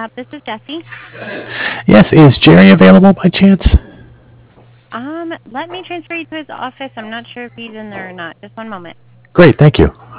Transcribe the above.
This is Jesse. Yes, is Jerry available by chance? Let me transfer you to his office. I'm not sure if he's in there or not. Just one moment. Great, thank you.